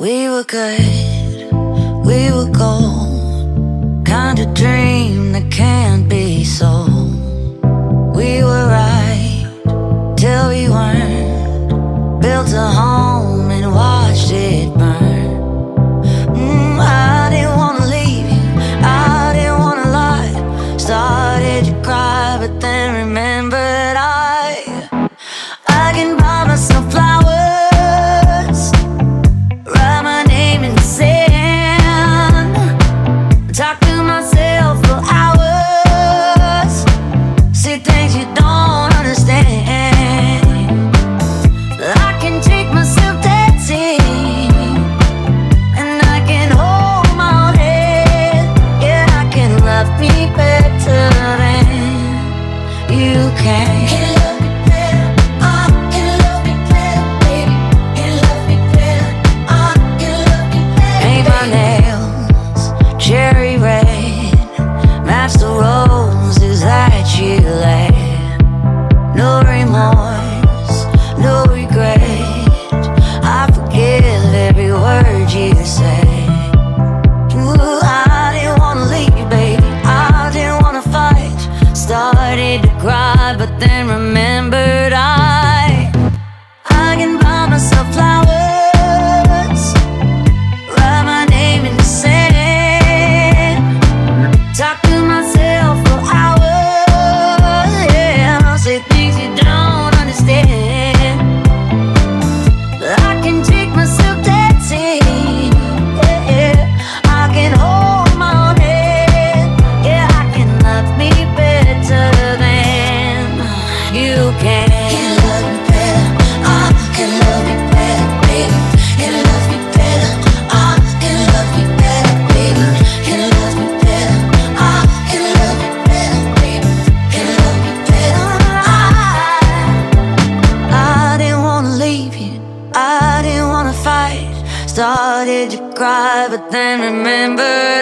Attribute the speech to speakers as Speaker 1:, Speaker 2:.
Speaker 1: We were good, we were gold, kind of dream that can't be sold. We were right till we weren't, built a home and watched it burn. I didn't wanna leave you, I didn't wanna lie. Started to cry, but then remembered I can buy myself flowers, write my name in the sand, talk to myself for hours, say things you don't understand. I can take myself dancing, and I can hold my own head. Yeah, I can love me better than you can. Cherry red, match the roses that you laid. No remorse, no regret, I forgive every word you say. Ooh, I didn't wanna leave you, baby, I didn't wanna fight. Started to cry, but then remembered I can buy myself flowers, write my name in the sand, talk to myself for hours, yeah, say things you don't understand. I can take myself dancing, yeah, I can hold my own head, yeah, I can love me better than you can. Can love me better, I can love me better, baby. Can love me better, I can love me better, baby. Can love me better, I can love me better, baby. Can love me better. I didn't wanna leave you, I didn't wanna fight. Started to cry, but then remembered